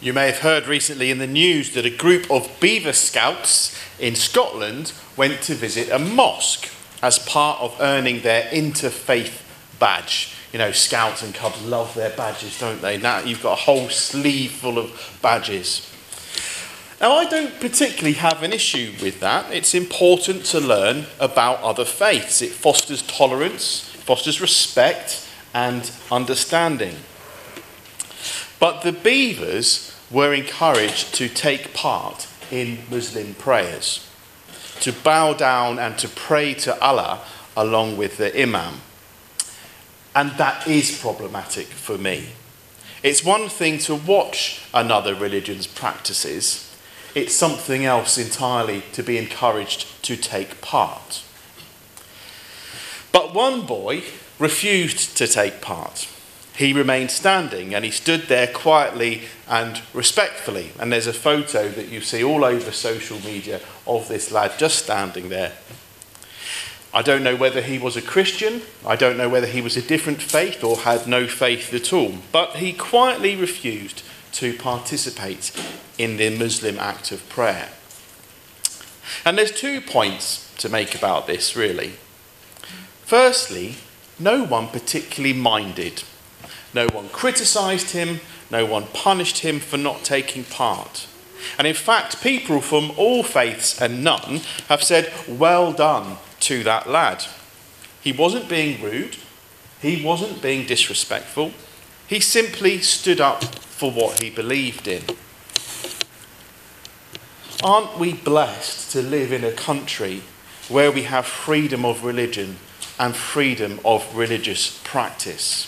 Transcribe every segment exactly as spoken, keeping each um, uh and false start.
You may have heard recently in the news that a group of Beaver Scouts in Scotland went to visit a mosque as part of earning their interfaith badge. You know, Scouts and Cubs love their badges, don't they? Now you've got a whole sleeve full of badges. Now, I don't particularly have an issue with that. It's important to learn about other faiths. It fosters tolerance, fosters respect and understanding. But the Beavers were encouraged to take part in Muslim prayers, to bow down and to pray to Allah along with the Imam. And that is problematic for me. It's one thing to watch another religion's practices. It's something else entirely to be encouraged to take part. But one boy refused to take part. He remained standing and he stood there quietly and respectfully. And there's a photo that you see all over social media of this lad just standing there. I don't know whether he was a Christian. I don't know whether he was a different faith or had no faith at all. But he quietly refused to participate in the Muslim act of prayer. And there's two points to make about this, really. Firstly, no one particularly minded. No one criticised him, no one punished him for not taking part. And in fact, people from all faiths and none have said, well done to that lad. He wasn't being rude, he wasn't being disrespectful, he simply stood up for what he believed in. Aren't we blessed to live in a country where we have freedom of religion and freedom of religious practice?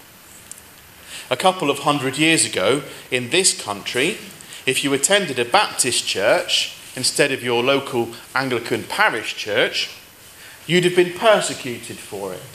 A couple of hundred years ago, in this country, if you attended a Baptist church instead of your local Anglican parish church, you'd have been persecuted for it.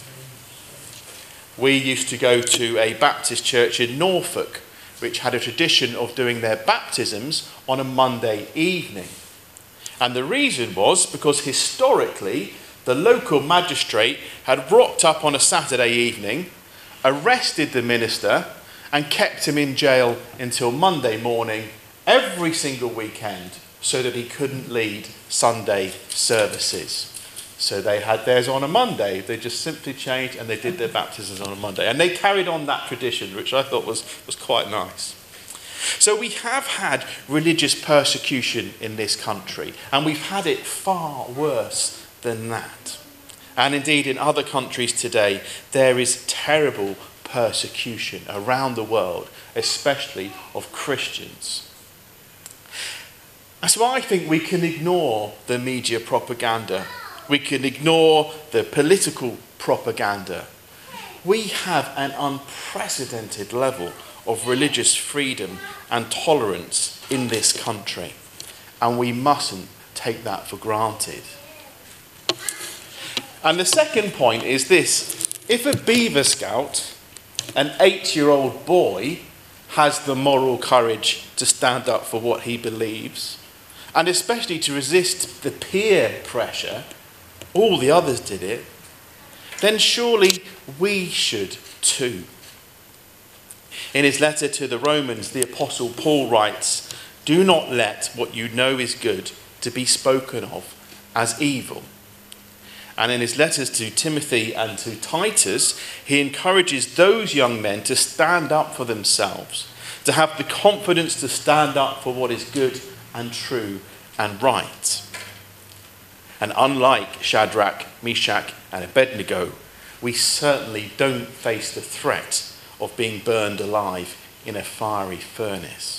We used to go to a Baptist church in Norfolk, which had a tradition of doing their baptisms on a Monday evening. And the reason was because historically, the local magistrate had rocked up on a Saturday evening, arrested the minister, and kept him in jail until Monday morning every single weekend so that he couldn't lead Sunday services. So they had theirs on a Monday. They just simply changed and they did their baptisms on a Monday. And they carried on that tradition, which I thought was, was quite nice. So we have had religious persecution in this country, and we've had it far worse than that. And indeed, in other countries today, there is terrible persecution around the world, especially of Christians. That's why I think we can ignore the media propaganda. We can ignore the political propaganda. We have an unprecedented level of religious freedom and tolerance in this country, and we mustn't take that for granted. And the second point is this: if a Beaver Scout, an eight-year-old boy, has the moral courage to stand up for what he believes, and especially to resist the peer pressure, all the others did it, then surely we should too. In his letter to the Romans, the Apostle Paul writes, "Do not let what you know is good to be spoken of as evil." And in his letters to Timothy and to Titus, he encourages those young men to stand up for themselves, to have the confidence to stand up for what is good and true and right. And unlike Shadrach, Meshach, and Abednego, we certainly don't face the threat of being burned alive in a fiery furnace.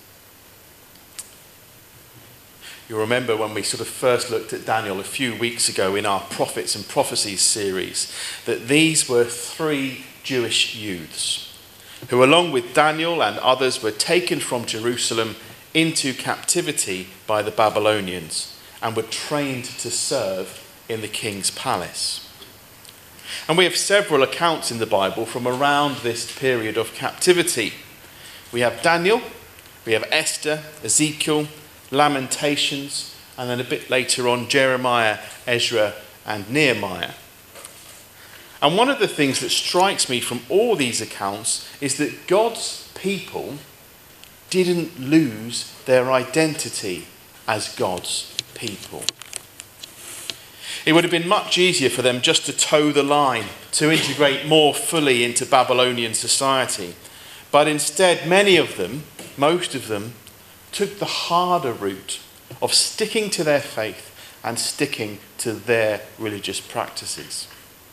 You'll remember when we sort of first looked at Daniel a few weeks ago in our Prophets and Prophecies series, that these were three Jewish youths who, along with Daniel and others, were taken from Jerusalem into captivity by the Babylonians and were trained to serve in the king's palace. And we have several accounts in the Bible from around this period of captivity. We have Daniel, we have Esther, Ezekiel, Lamentations, and then a bit later on Jeremiah, Ezra, and Nehemiah. And one of the things that strikes me from all these accounts is that God's people didn't lose their identity as God's people. It would have been much easier for them just to toe the line, to integrate more fully into Babylonian society. But instead, many of them, most of them, took the harder route of sticking to their faith and sticking to their religious practices.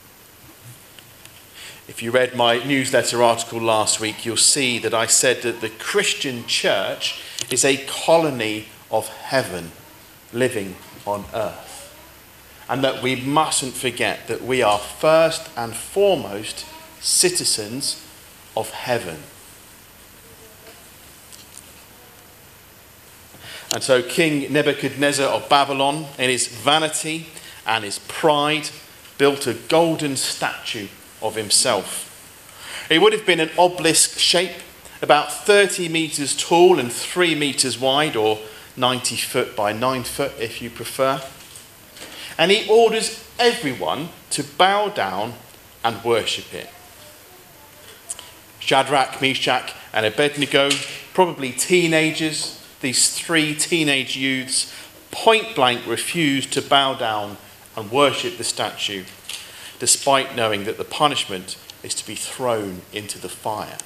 If you read my newsletter article last week, you'll see that I said that the Christian church is a colony of heaven living on earth. And that we mustn't forget that we are first and foremost citizens of heaven. And so King Nebuchadnezzar of Babylon, in his vanity and his pride, built a golden statue of himself. It would have been an obelisk shape, about thirty metres tall and three metres wide, or ninety foot by nine foot if you prefer. And he orders everyone to bow down and worship it. Shadrach, Meshach and Abednego, probably teenagers, these three teenage youths, point blank refused to bow down and worship the statue, despite knowing that the punishment is to be thrown into the fire.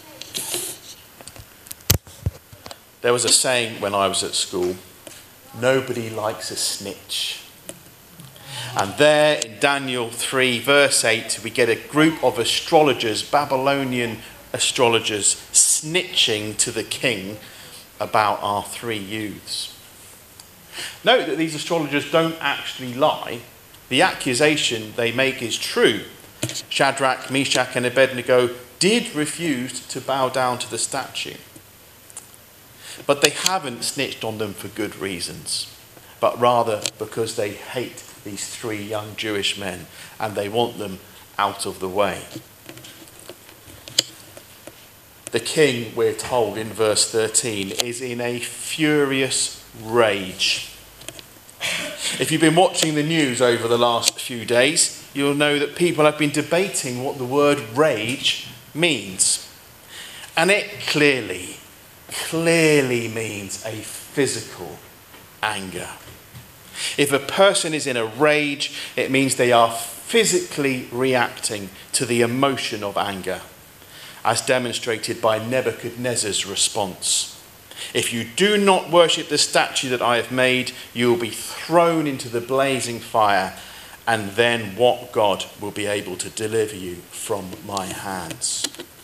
There was a saying when I was at school, nobody likes a snitch. And there in Daniel three verse eight, we get a group of astrologers, Babylonian astrologers, snitching to the king about our three youths. Note that these astrologers don't actually lie. The accusation they make is true. Shadrach, Meshach and Abednego did refuse to bow down to the statue. But they haven't snitched on them for good reasons, but rather because they hate these three young Jewish men and they want them out of the way. The king, we're told in verse thirteen, is in a furious rage. If you've been watching the news over the last few days, you'll know that people have been debating what the word rage means. And it clearly, clearly means a physical anger. If a person is in a rage, it means they are physically reacting to the emotion of anger, as demonstrated by Nebuchadnezzar's response. If you do not worship the statue that I have made, you will be thrown into the blazing fire, and then what God will be able to deliver you from my hands?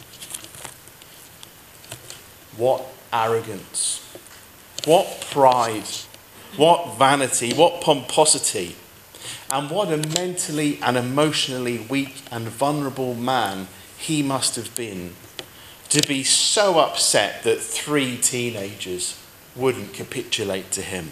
What arrogance, what pride, what vanity, what pomposity, and what a mentally and emotionally weak and vulnerable man he must have been to be so upset that three teenagers wouldn't capitulate to him.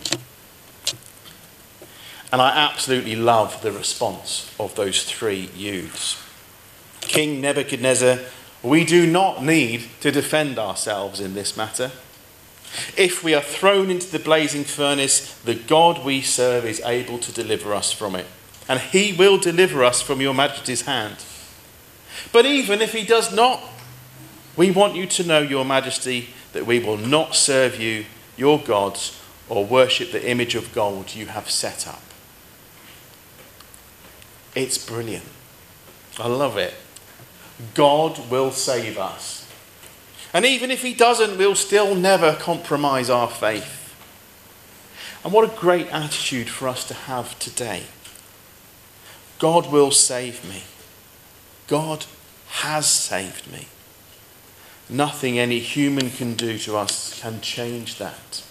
And I absolutely love the response of those three youths. King Nebuchadnezzar, we do not need to defend ourselves in this matter. If we are thrown into the blazing furnace, the God we serve is able to deliver us from it, and he will deliver us from your majesty's hand. But even if he does not, we want you to know, your majesty, that we will not serve you, your gods, or worship the image of gold you have set up. It's brilliant. I love it. God will save us. And even if he doesn't, we'll still never compromise our faith. And what a great attitude for us to have today. God will save me. God has saved me. Nothing any human can do to us can change that.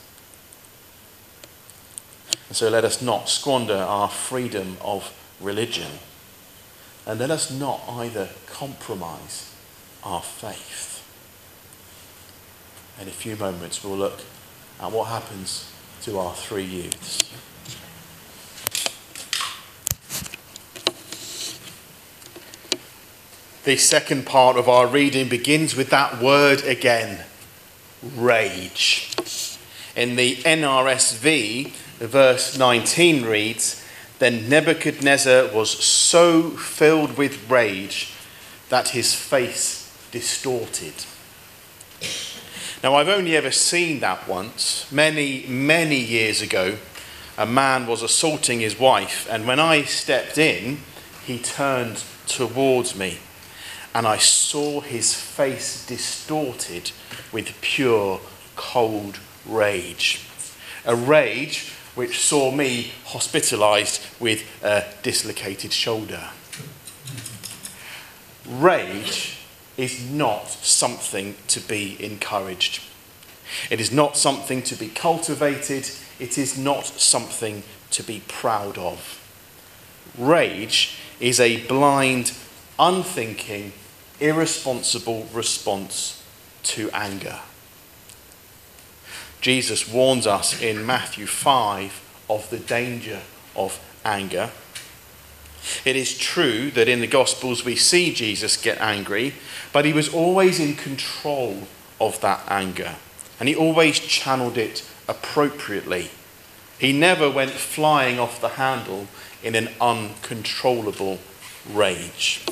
And so let us not squander our freedom of religion. And let us not either compromise our faith. In a few moments we'll look at what happens to our three youths. The second part of our reading begins with that word again, rage. In the N R S V, verse nineteen reads, "Then Nebuchadnezzar was so filled with rage that his face distorted." Now, I've only ever seen that once. Many, many years ago, a man was assaulting his wife, and when I stepped in, he turned towards me, and I saw his face distorted with pure, cold rage. A rage which saw me hospitalised with a dislocated shoulder. Rage is not something to be encouraged. It is not something to be cultivated. It is not something to be proud of. Rage is a blind, unthinking, irresponsible response to anger. Jesus warns us in Matthew five of the danger of anger. It is true that in the Gospels we see Jesus get angry, but he was always in control of that anger, and he always channeled it appropriately. He never went flying off the handle in an uncontrollable rage.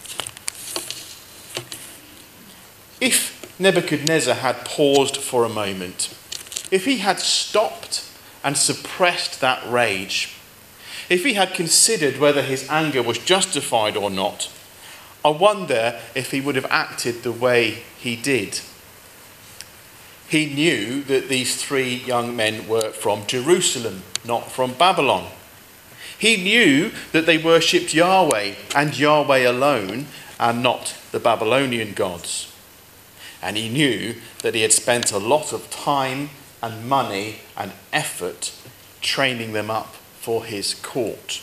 If Nebuchadnezzar had paused for a moment, if he had stopped and suppressed that rage, if he had considered whether his anger was justified or not, I wonder if he would have acted the way he did. He knew that these three young men were from Jerusalem, not from Babylon. He knew that they worshipped Yahweh and Yahweh alone, and not the Babylonian gods. And he knew that he had spent a lot of time and money and effort training them up for his court.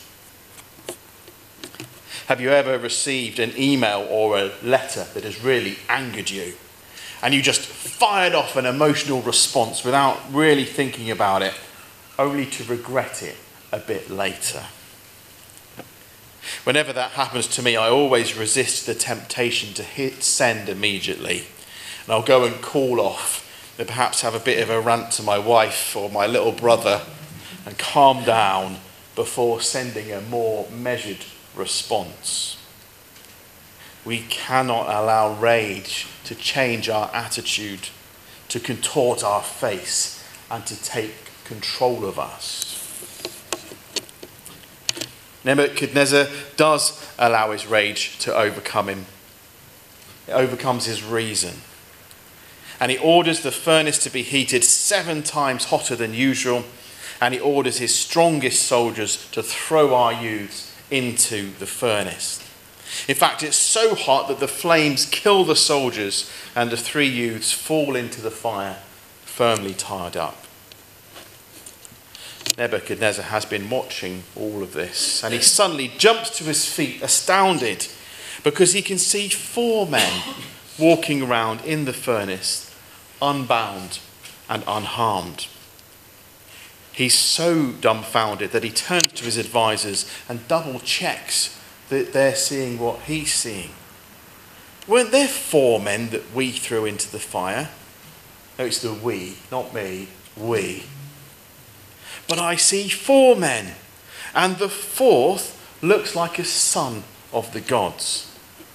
Have you ever received an email or a letter that has really angered you, and you just fired off an emotional response without really thinking about it, only to regret it a bit later? Whenever that happens to me, I always resist the temptation to hit send immediately. And I'll go and call off, and perhaps have a bit of a rant to my wife or my little brother, and calm down before sending a more measured response. We cannot allow rage to change our attitude, to contort our face, and to take control of us. Nebuchadnezzar does allow his rage to overcome him. It overcomes his reason. And he orders the furnace to be heated seven times hotter than usual, and he orders his strongest soldiers to throw our youths into the furnace. In fact, it's so hot that the flames kill the soldiers, and the three youths fall into the fire, firmly tied up. Nebuchadnezzar has been watching all of this, and he suddenly jumps to his feet, astounded, because he can see four men walking around in the furnace, unbound and unharmed. He's so dumbfounded that he turns to his advisors and double checks that they're seeing what he's seeing. Weren't there four men that we threw into the fire? No, it's the we, not me, we. But I see four men, and the fourth looks like a son of the gods.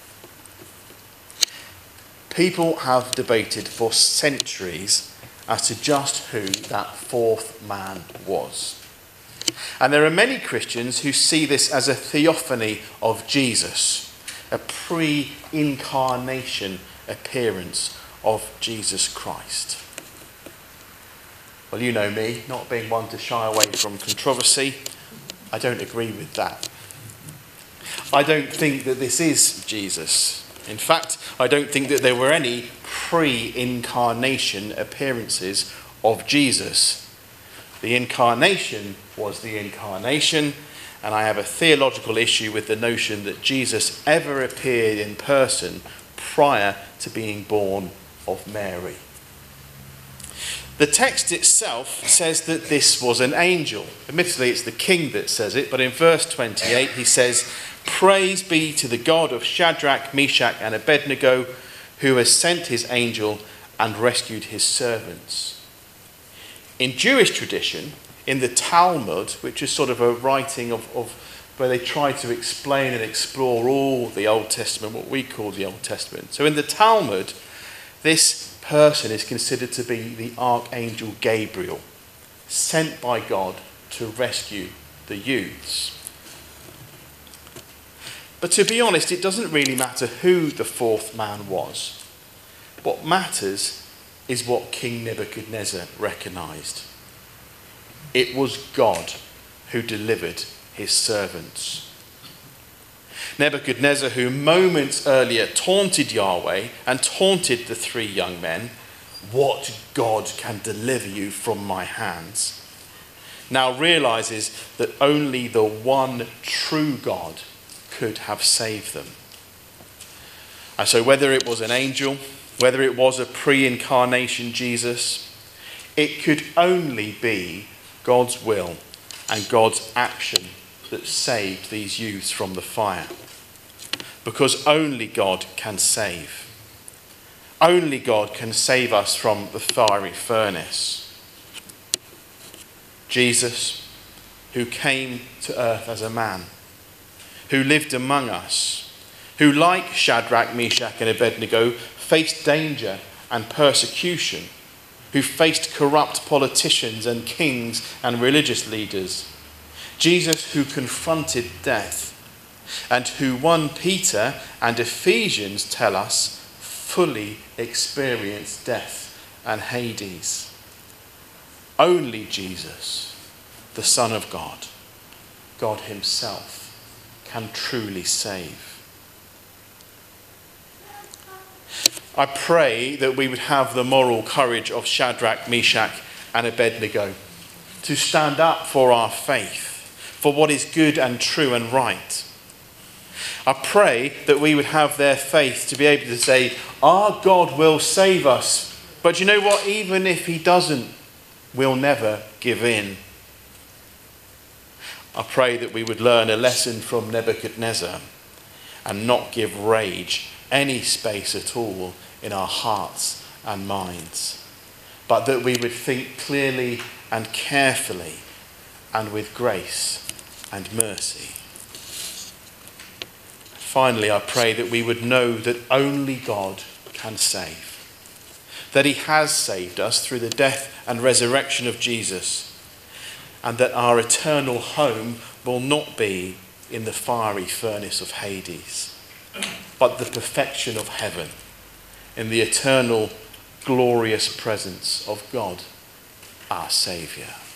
People have debated for centuries as to just who that fourth man was. And there are many Christians who see this as a theophany of Jesus, a pre-incarnation appearance of Jesus Christ. Well, you know me, not being one to shy away from controversy, I don't agree with that. I don't think that this is Jesus. In fact, I don't think that there were any pre-incarnation appearances of Jesus. The incarnation was the incarnation, and I have a theological issue with the notion that Jesus ever appeared in person prior to being born of Mary. The text itself says that this was an angel. Admittedly, it's the king that says it, but in verse twenty-eight he says, "Praise be to the God of Shadrach, Meshach and Abednego, who has sent his angel and rescued his servants." In Jewish tradition, in the Talmud, which is sort of a writing of, of where they try to explain and explore all the Old Testament, what we call the Old Testament. So in the Talmud, this person is considered to be the Archangel Gabriel, sent by God to rescue the youths. But to be honest, it doesn't really matter who the fourth man was. What matters is what King Nebuchadnezzar recognised. It was God who delivered his servants. Nebuchadnezzar, who moments earlier taunted Yahweh and taunted the three young men, "What God can deliver you from my hands?" now realises that only the one true God could have saved them. And so whether it was an angel, whether it was a pre-incarnation Jesus, it could only be God's will and God's action that saved these youths from the fire. Because only God can save. Only God can save us from the fiery furnace. Jesus, who came to earth as a man, who lived among us, who, like Shadrach, Meshach and Abednego, faced danger and persecution, who faced corrupt politicians and kings and religious leaders. Jesus, who confronted death, and who First Peter and Ephesians tell us fully experienced death and Hades. Only Jesus, the Son of God, God himself, can truly save. I pray that we would have the moral courage of Shadrach, Meshach and Abednego to stand up for our faith, for what is good and true and right. I pray that we would have their faith to be able to say, our God will save us. But you know what? Even if he doesn't, we'll never give in. I pray that we would learn a lesson from Nebuchadnezzar and not give rage any space at all in our hearts and minds, but that we would think clearly and carefully and with grace and mercy. Finally, I pray that we would know that only God can save, that he has saved us through the death and resurrection of Jesus, and that our eternal home will not be in the fiery furnace of Hades, but the perfection of heaven, in the eternal glorious presence of God, our Saviour.